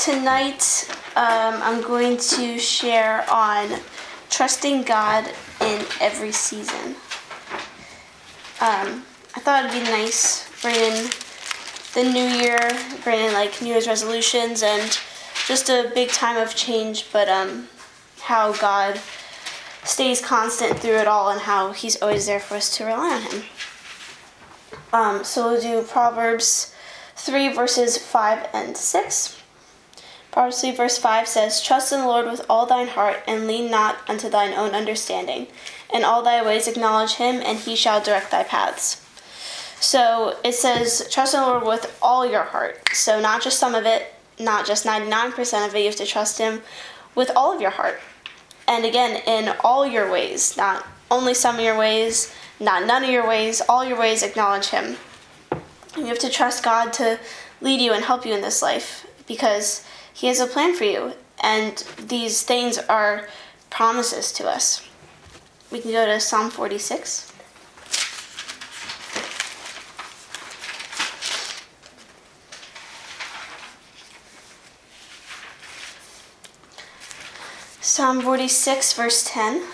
Tonight, I'm going to share on trusting God in every season. I thought it'd be nice bringing the new year, bringing like New Year's resolutions and just a big time of change, but how God stays constant through it all and how He's always there for us to rely on Him. So we'll do Proverbs 3 verses 5 and 6. Proverbs 3 verse 5 says, "Trust in the Lord with all thine heart, and lean not unto thine own understanding. In all thy ways acknowledge Him, and He shall direct thy paths." So it says, trust in the Lord with all your heart. So not just some of it, not just 99% of it, you have to trust Him with all of your heart. And again, in all your ways, not only some of your ways, not none of your ways, all your ways acknowledge Him. You have to trust God to lead you and help you in this life because He has a plan for you. And these things are promises to us. We can go to Psalm 46. Psalm 46, verse 10.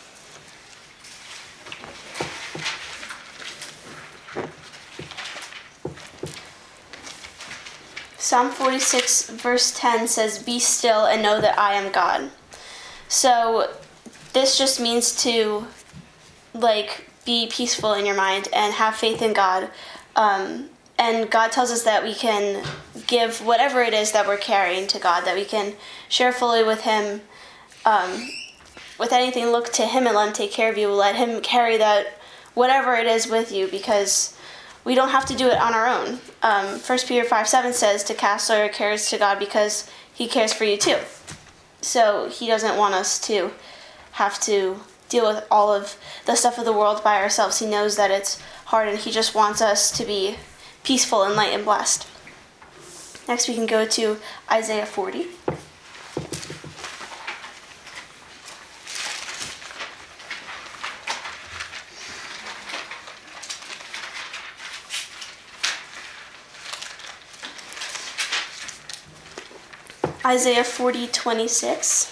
Psalm 46, verse 10 says, "Be still and know that I am God." So this just means to be peaceful in your mind and have faith in God. And God tells us that we can give whatever it is that we're carrying to God, that we can share fully with Him. With anything, look to Him and let Him take care of you. Let Him carry that, whatever it is, with you, because we don't have to do it on our own. 1 Peter 5:7 says to cast all your cares to God because He cares for you too. So He doesn't want us to have to deal with all of the stuff of the world by ourselves. He knows that it's hard, and He just wants us to be peaceful and light and blessed. Next we can go to Isaiah 40. Isaiah 40:26.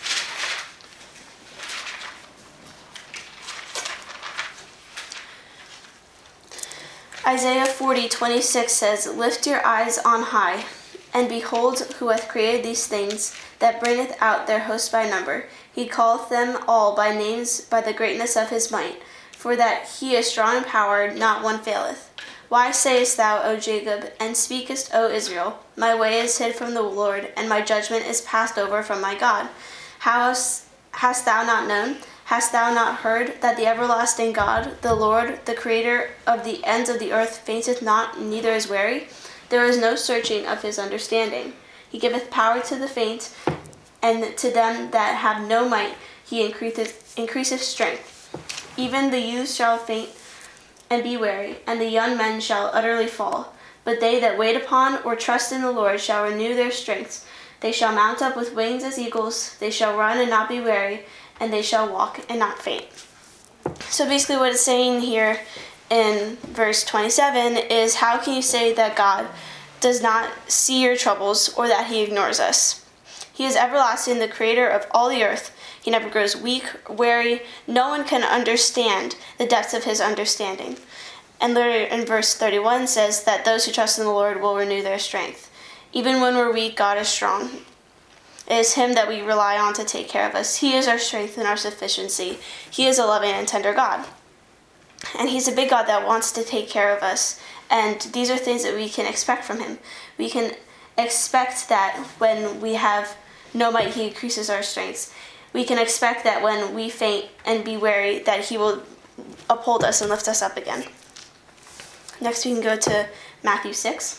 Isaiah 40:26 says, "Lift your eyes on high, and behold who hath created these things, that bringeth out their host by number. He calleth them all by names by the greatness of His might, for that He is strong in power, not one faileth. Why sayest thou, O Jacob, and speakest, O Israel, my way is hid from the Lord, and my judgment is passed over from my God? Hast thou not known? Hast thou not heard that the everlasting God, the Lord, the Creator of the ends of the earth, fainteth not, neither is weary? There is no searching of His understanding. He giveth power to the faint, and to them that have no might He increaseth strength. Even the youths shall faint and be weary, and the young men shall utterly fall. But they that wait upon or trust in the Lord shall renew their strength. They shall mount up with wings as eagles. They shall run and not be weary, and they shall walk and not faint." So basically what it's saying here in verse 27 is, how can you say that God does not see your troubles or that He ignores us? He is everlasting, the Creator of all the earth. He never grows weak, weary. No one can understand the depths of His understanding. And later in verse 31 says that those who trust in the Lord will renew their strength. Even when we're weak, God is strong. It is Him that we rely on to take care of us. He is our strength and our sufficiency. He is a loving and tender God. And He's a big God that wants to take care of us. And these are things that we can expect from Him. We can expect that when we have no might, He increases our strength. We can expect that when we faint and be weary, that He will uphold us and lift us up again. Next we can go to Matthew 6.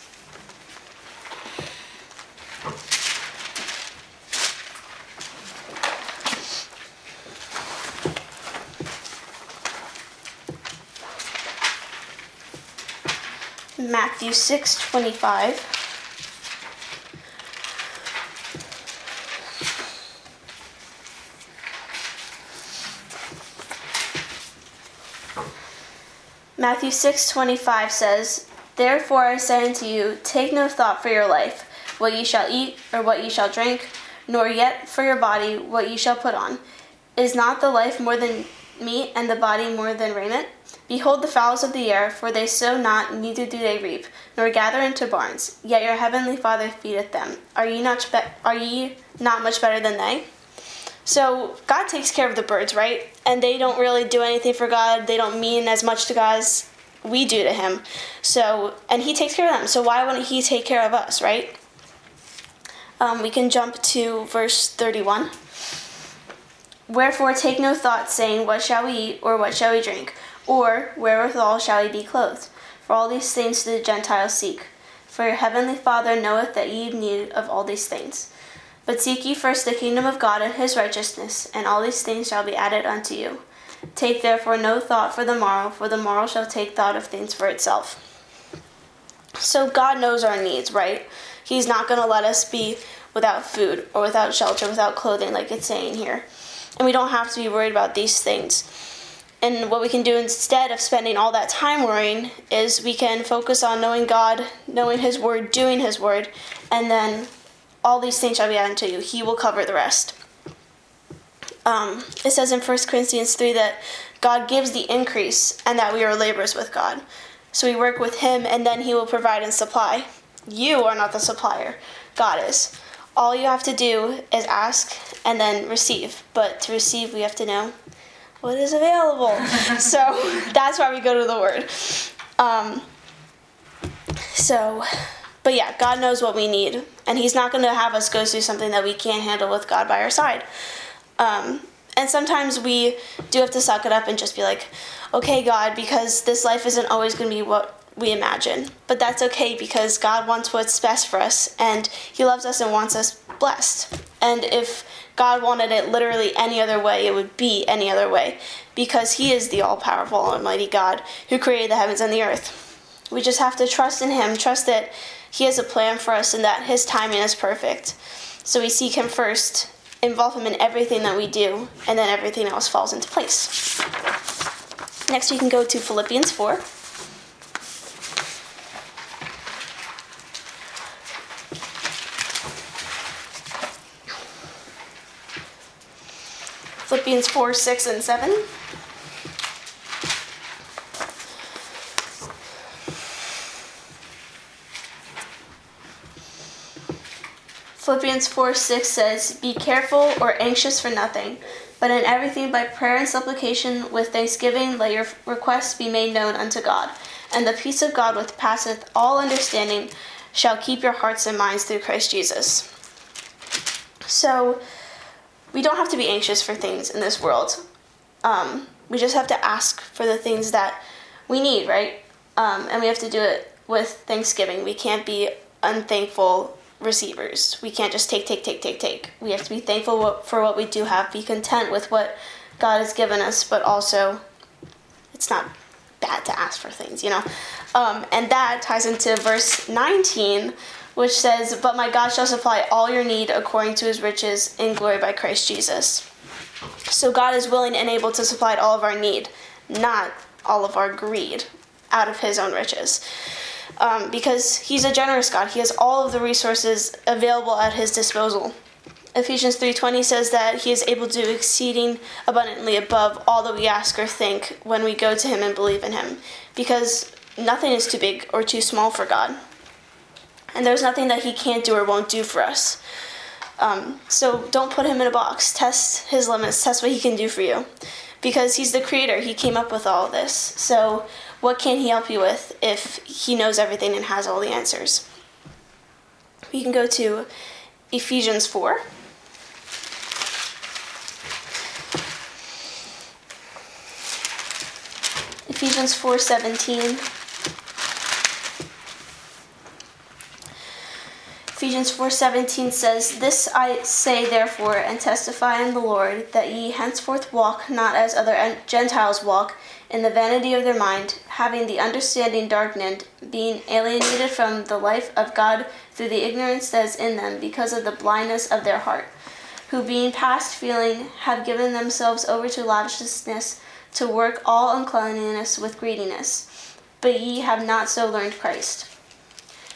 Matthew 6:25. Matthew 6:25 says, "Therefore I say unto you, take no thought for your life, what ye shall eat, or what ye shall drink, nor yet for your body what ye shall put on. Is not the life more than meat, and the body more than raiment? Behold the fowls of the air, for they sow not, neither do they reap, nor gather into barns, yet your heavenly Father feedeth them. Are ye not much better than they? So God takes care of the birds, right? And they don't really do anything for God. They don't mean as much to God as we do to him. And he takes care of them. So why wouldn't he take care of us, right? We can jump to verse 31. Wherefore take no thought, saying, what shall we eat, or what shall we drink? Or wherewithal shall we be clothed? For all these things do the Gentiles seek. For your heavenly Father knoweth that ye have need of all these things. But seek ye first the kingdom of God and his righteousness, and all these things shall be added unto you. Take therefore no thought for the morrow shall take thought of things for itself. So God knows our needs, right? He's not going to let us be without food or without shelter, without clothing, like it's saying here. And we don't have to be worried about these things. And what we can do instead of spending all that time worrying is we can focus on knowing God, knowing his word, doing his word, and then all these things shall be added to you. He will cover the rest. It says in 1 Corinthians 3 that God gives the increase and that we are laborers with God. So we work with him and then he will provide and supply. You are not the supplier. God is. All you have to do is ask and then receive. But to receive, we have to know what is available. So that's why we go to the word. But yeah, God knows what we need. And he's not going to have us go through something that we can't handle with God by our side. And sometimes we do have to suck it up and just be like, okay, God, because this life isn't always going to be what we imagine. But that's okay because God wants what's best for us. And he loves us and wants us blessed. And if God wanted it literally any other way, it would be any other way. Because he is the all-powerful, almighty God who created the heavens and the earth. We just have to trust in him, trust that he has a plan for us and that his timing is perfect. So we seek him first, involve him in everything that we do, and then everything else falls into place. Next we can go to Philippians 4. Philippians 4, 6, and 7. Philippians 4, 6 says, be careful or anxious for nothing, but in everything by prayer and supplication with thanksgiving let your requests be made known unto God. And the peace of God which passeth all understanding shall keep your hearts and minds through Christ Jesus. So we don't have to be anxious for things in this world. We just have to ask for the things that we need, right? And we have to do it with thanksgiving. We can't be unthankful receivers. We can't just take. We have to be thankful for what we do have, be content with what God has given us, but also it's not bad to ask for things, you know? And that ties into verse 19, which says, but my God shall supply all your need according to his riches in glory by Christ Jesus. So God is willing and able to supply all of our need, not all of our greed, out of his own riches. Because he's a generous God. He has all of the resources available at his disposal. Ephesians 3:20 says that he is able to do exceeding abundantly above all that we ask or think when we go to him and believe in him. Because nothing is too big or too small for God. And there's nothing that he can't do or won't do for us. So don't put him in a box. Test his limits. Test what he can do for you. Because he's the creator. He came up with all of this. So what can he help you with if he knows everything and has all the answers? We can go to Ephesians 4. Ephesians 4:17. Ephesians 4:17 says, this I say therefore, and testify in the Lord, that ye henceforth walk not as other Gentiles walk, in the vanity of their mind, having the understanding darkened, being alienated from the life of God through the ignorance that is in them, because of the blindness of their heart, who being past feeling have given themselves over to lasciviousness, to work all uncleanness with greediness. But ye have not so learned Christ.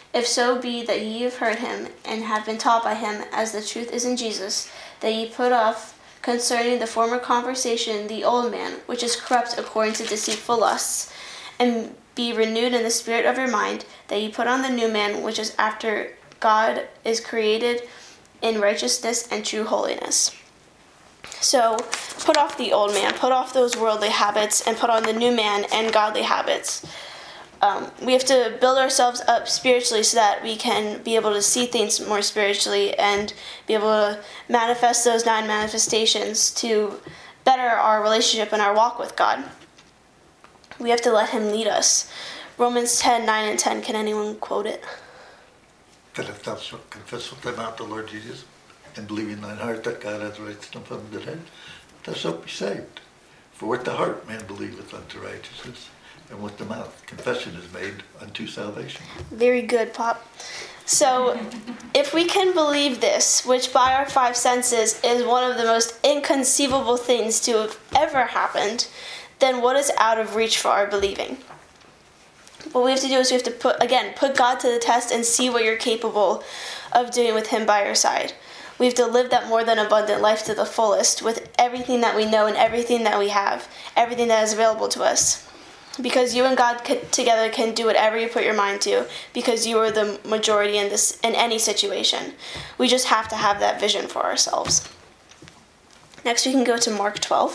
If so be that ye have heard him, and have been taught by him, as the truth is in Jesus, that ye put off concerning the former conversation the old man, which is corrupt according to deceitful lusts, and be renewed in the spirit of your mind, that ye put on the new man, which is after God is created in righteousness and true holiness. So, put off the old man, put off those worldly habits, and put on the new man and godly habits. We have to build ourselves up spiritually so that we can be able to see things more spiritually and be able to manifest those 9 manifestations to better our relationship and our walk with God. We have to let him lead us. Romans 10:9 and 10, can anyone quote it? That if thou shalt confess with thy mouth the Lord Jesus, and believe in thine heart that God hath raised him from the dead, thou shalt be saved. For with the heart man believeth unto righteousness, and with the mouth confession is made unto salvation. Very good, Pop. So, if we can believe this, which by our 5 senses is one of the most inconceivable things to have ever happened, then what is out of reach for our believing? What we have to do is we have to put God to the test and see what you're capable of doing with him by your side. We have to live that more than abundant life to the fullest with everything that we know and everything that we have, everything that is available to us. Because you and God together can do whatever you put your mind to, because you are the majority in any situation. We just have to have that vision for ourselves. Next we can go to Mark 12.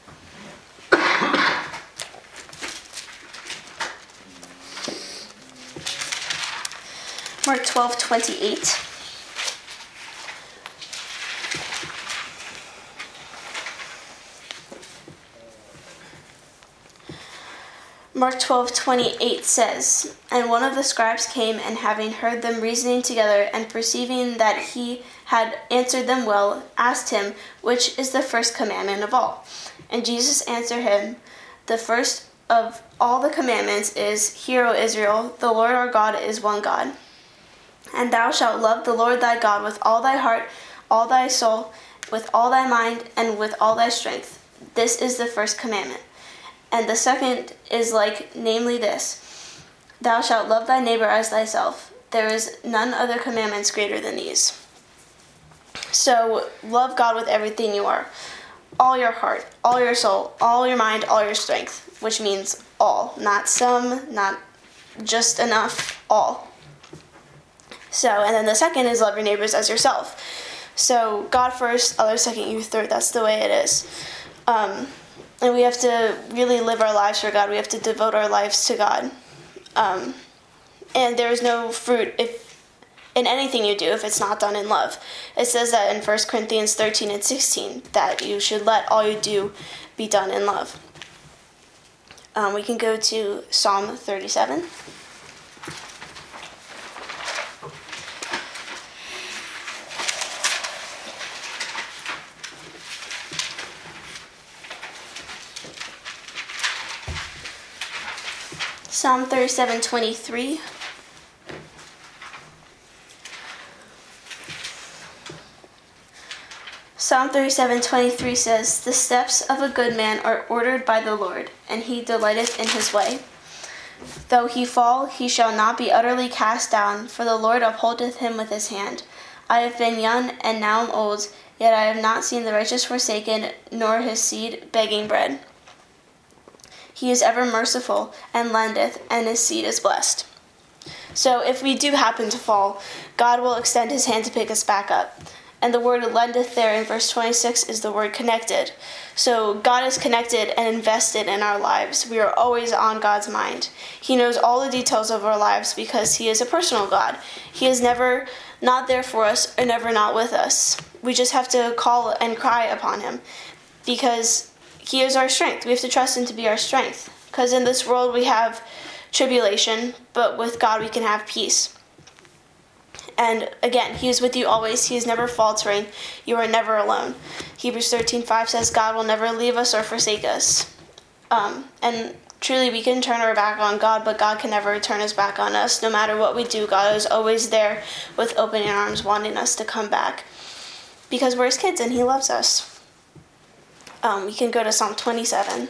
Mark 12:28. Mark 12:28 says, And one of the scribes came, and having heard them reasoning together, and perceiving that he had answered them well, asked him, Which is the first commandment of all? And Jesus answered him, The first of all the commandments is, Hear, O Israel, the Lord our God is one God. And thou shalt love the Lord thy God with all thy heart, all thy soul, with all thy mind, and with all thy strength. This is the first commandment. And the second is like, namely this, Thou shalt love thy neighbor as thyself. There is none other commandments greater than these. So, love God with everything you are. All your heart, all your soul, all your mind, all your strength. Which means all. Not some, not just enough, all. So, and then the second is love your neighbors as yourself. So, God first, others second, you third. That's the way it is. And we have to really live our lives for God. We have to devote our lives to God. And there is no fruit in anything you do if it's not done in love. It says that in 1 Corinthians 13 and 16, that you should let all you do be done in love. We can go to Psalm 37. Psalm 37:23. Psalm 37:23 says, The steps of a good man are ordered by the Lord, and he delighteth in his way. Though he fall, he shall not be utterly cast down, for the Lord upholdeth him with his hand. I have been young, and now am old, yet I have not seen the righteous forsaken, nor his seed begging bread. He is ever merciful, and lendeth, and his seed is blessed. So if we do happen to fall, God will extend his hand to pick us back up. And the word lendeth there in verse 26 is the word connected. So God is connected and invested in our lives. We are always on God's mind. He knows all the details of our lives because he is a personal God. He is never not there for us or never not with us. We just have to call and cry upon him because he is our strength. We have to trust him to be our strength. Because in this world we have tribulation, but with God we can have peace. And again, he is with you always. He is never faltering. You are never alone. Hebrews 13:5 says God will never leave us or forsake us. And truly we can turn our back on God, but God can never turn his back on us. No matter what we do, God is always there with open arms wanting us to come back. Because we're his kids and he loves us. We can go to Psalm 27.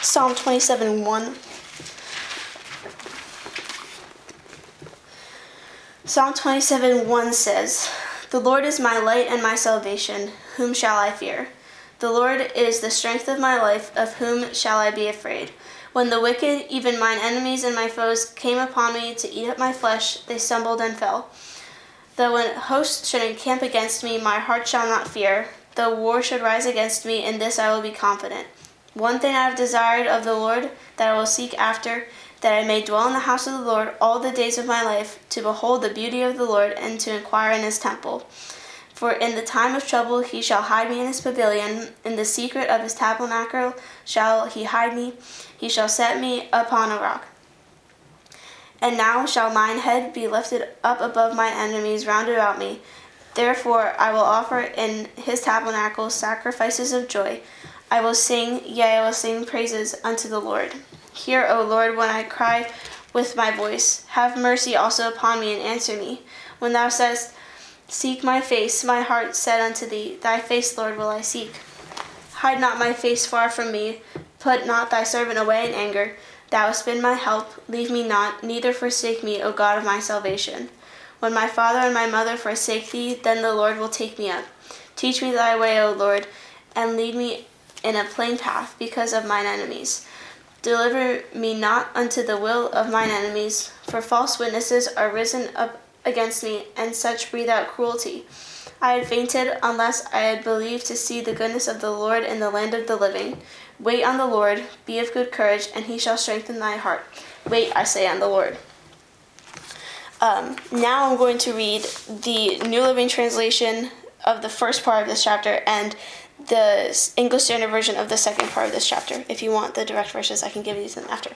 Psalm 27:1. Psalm 27:1 says, "The Lord is my light and my salvation. Whom shall I fear? The Lord is the strength of my life. Of whom shall I be afraid? When the wicked, even mine enemies and my foes, came upon me to eat up my flesh, they stumbled and fell. Though an host should encamp against me, my heart shall not fear. Though war should rise against me, in this I will be confident. One thing I have desired of the Lord, that I will seek after, that I may dwell in the house of the Lord all the days of my life, to behold the beauty of the Lord, and to inquire in his temple. For in the time of trouble he shall hide me in his pavilion. In the secret of his tabernacle shall he hide me. He shall set me upon a rock. And now shall mine head be lifted up above mine enemies round about me. Therefore I will offer in his tabernacle sacrifices of joy. I will sing, yea, I will sing praises unto the Lord. Hear, O Lord, when I cry with my voice. Have mercy also upon me, and answer me. When thou saidst, seek my face, my heart said unto thee, thy face, Lord, will I seek. Hide not my face far from me. Put not thy servant away in anger. Thou hast been my help. Leave me not, neither forsake me, O God of my salvation. When my father and my mother forsake thee, then the Lord will take me up. Teach me thy way, O Lord, and lead me in a plain path because of mine enemies. Deliver me not unto the will of mine enemies, for false witnesses are risen up against me, and such breathe out cruelty. I had fainted unless I had believed to see the goodness of the Lord in the land of the living. Wait on the Lord, be of good courage, and he shall strengthen thy heart. Wait, I say, on the Lord. Now I'm going to read the New Living Translation of the first part of this chapter and the English Standard Version of the second part of this chapter. If you want the direct verses, I can give you them after.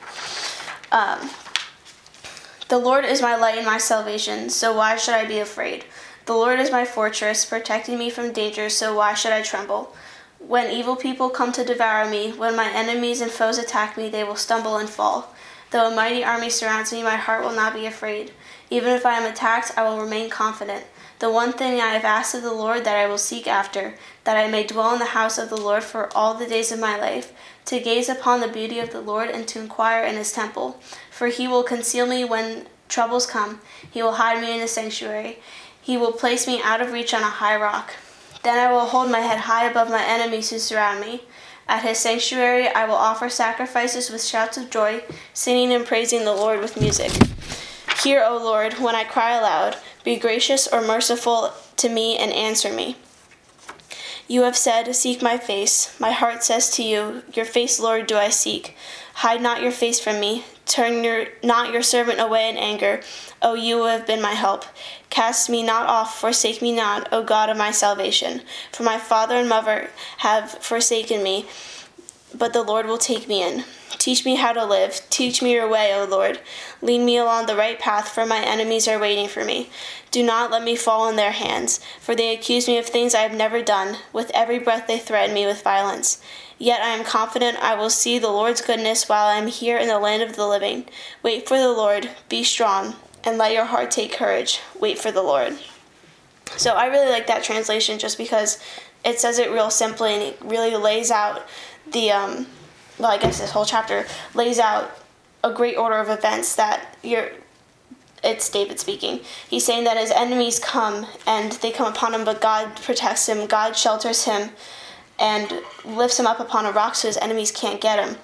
The Lord is my light and my salvation, so why should I be afraid? The Lord is my fortress, protecting me from danger, so why should I tremble? When evil people come to devour me, when my enemies and foes attack me, they will stumble and fall. Though a mighty army surrounds me, my heart will not be afraid. Even if I am attacked, I will remain confident. The one thing I have asked of the Lord that I will seek after, that I may dwell in the house of the Lord for all the days of my life, to gaze upon the beauty of the Lord and to inquire in his temple. For he will conceal me when troubles come. He will hide me in his sanctuary. He will place me out of reach on a high rock. Then I will hold my head high above my enemies who surround me. At his sanctuary I will offer sacrifices with shouts of joy, singing and praising the Lord with music. Hear, O Lord, when I cry aloud. Be gracious or merciful to me and answer me. You have said, seek my face. My heart says to you, your face, Lord, do I seek. Hide not your face from me. Turn not your servant away in anger. O you who have been my help. Cast me not off, forsake me not, O God of my salvation. For my father and mother have forsaken me, but the Lord will take me in. Teach me how to live. Teach me your way, O Lord. Lead me along the right path, for my enemies are waiting for me. Do not let me fall in their hands, for they accuse me of things I have never done. With every breath they threaten me with violence. Yet I am confident I will see the Lord's goodness while I am here in the land of the living. Wait for the Lord. Be strong, and let your heart take courage. Wait for the Lord. So I really like that translation just because it says it real simply and it really lays out the I guess this whole chapter lays out a great order of events that it's David speaking. He's saying that his enemies come and they come upon him, but God protects him, God shelters him, and lifts him up upon a rock so his enemies can't get him.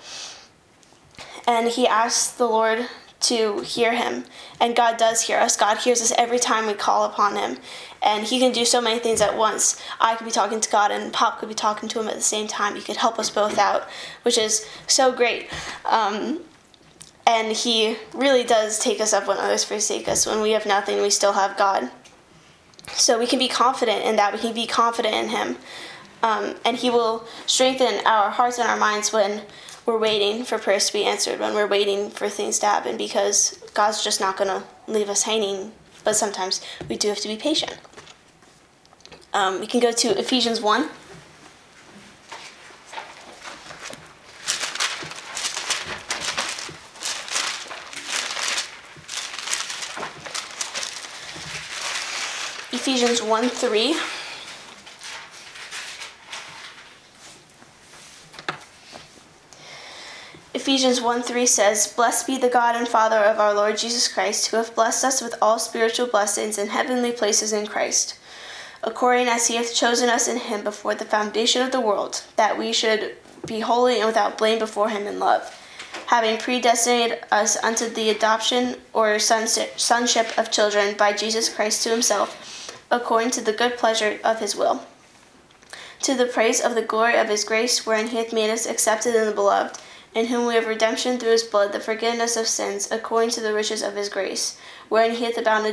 And he asks the Lord to hear him, and God does hear us. God hears us every time we call upon him, and he can do so many things at once. I could be talking to God and Pop could be talking to him at the same time. He could help us both out, which is so great. And he really does take us up when others forsake us. When we have nothing, we still have God. So we can be confident in that. We can be confident in him. And he will strengthen our hearts and our minds when we're waiting for prayers to be answered, when we're waiting for things to happen, because God's just not going to leave us hanging. But sometimes we do have to be patient. We can go to Ephesians 1. Ephesians 1:3. Ephesians 1:3 says, "Blessed be the God and Father of our Lord Jesus Christ, who hath blessed us with all spiritual blessings in heavenly places in Christ, according as he hath chosen us in him before the foundation of the world, that we should be holy and without blame before him in love, having predestinated us unto the adoption or sonship of children by Jesus Christ to himself, according to the good pleasure of his will, to the praise of the glory of his grace, wherein he hath made us accepted in the beloved, in whom we have redemption through his blood, the forgiveness of sins, according to the riches of his grace, wherein he hath abounded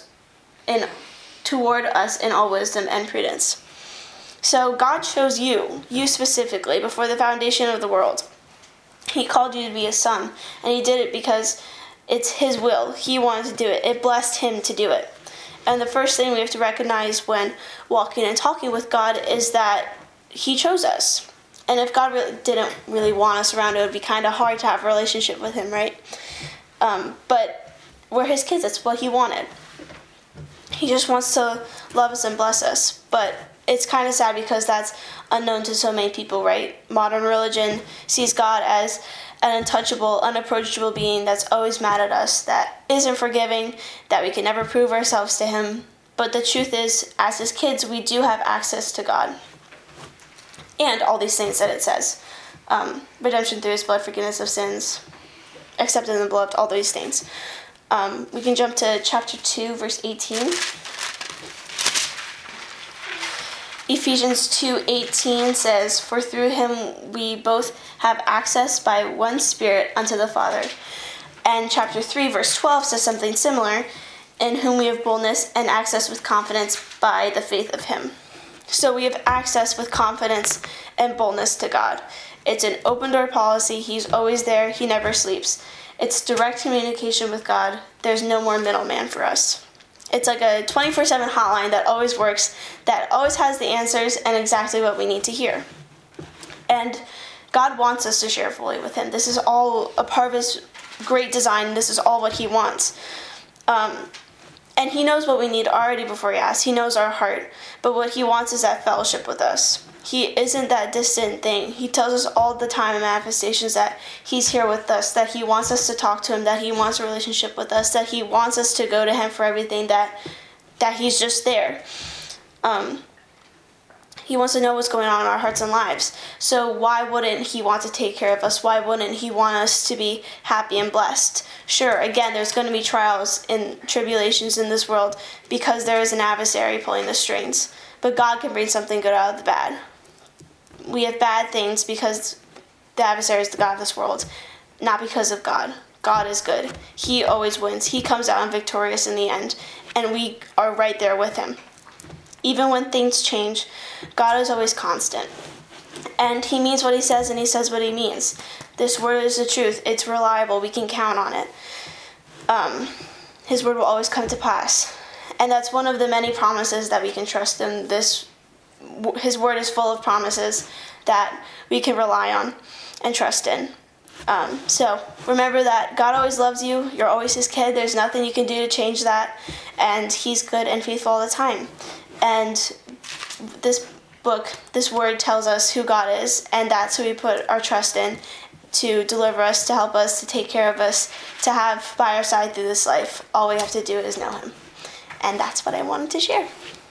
toward us in all wisdom and prudence." So God chose you specifically, before the foundation of the world. He called you to be his son, and he did it because it's his will. He wanted to do it. It blessed him to do it. And the first thing we have to recognize when walking and talking with God is that he chose us. And if God didn't really want us around, it would be kind of hard to have a relationship with him, right? But we're his kids. That's what he wanted. He just wants to love us and bless us. But it's kind of sad because that's unknown to so many people, right? Modern religion sees God as an untouchable, unapproachable being that's always mad at us, that isn't forgiving, that we can never prove ourselves to him. But the truth is, as his kids, we do have access to God. And all these things that it says. Redemption through his blood, forgiveness of sins, accepted in the beloved, all these things. We can jump to chapter 2, verse 18. Ephesians 2:18 says, "For through him we both have access by one Spirit unto the Father." And chapter 3, verse 12 says something similar, "In whom we have boldness and access with confidence by the faith of him." So we have access with confidence and boldness to God. It's an open door policy. He's always there. He never sleeps. It's direct communication with God. There's no more middleman for us. It's like a 24/7 hotline that always works, that always has the answers and exactly what we need to hear. And God wants us to share fully with him. This is all a part of his great design. This is all what he wants. And he knows what we need already before he asks. He knows our heart. But what he wants is that fellowship with us. He isn't that distant thing. He tells us all the time in manifestations that he's here with us, that he wants us to talk to him, that he wants a relationship with us, that he wants us to go to him for everything, that he's just there. He wants to know what's going on in our hearts and lives. So why wouldn't he want to take care of us? Why wouldn't he want us to be happy and blessed? Sure, again, there's going to be trials and tribulations in this world because there is an adversary pulling the strings. But God can bring something good out of the bad. We have bad things because the adversary is the God of this world, not because of God. God is good. He always wins. He comes out victorious in the end, and we are right there with him. Even when things change, God is always constant. And he means what he says, and he says what he means. This word is the truth. It's reliable. We can count on it. His word will always come to pass. And that's one of the many promises that we can trust in. His word is full of promises that we can rely on and trust in. So remember that God always loves you. You're always his kid. There's nothing you can do to change that. And he's good and faithful all the time. And this word tells us who God is, and that's who we put our trust in to deliver us, to help us, to take care of us, to have by our side through this life. All we have to do is know him. And that's what I wanted to share.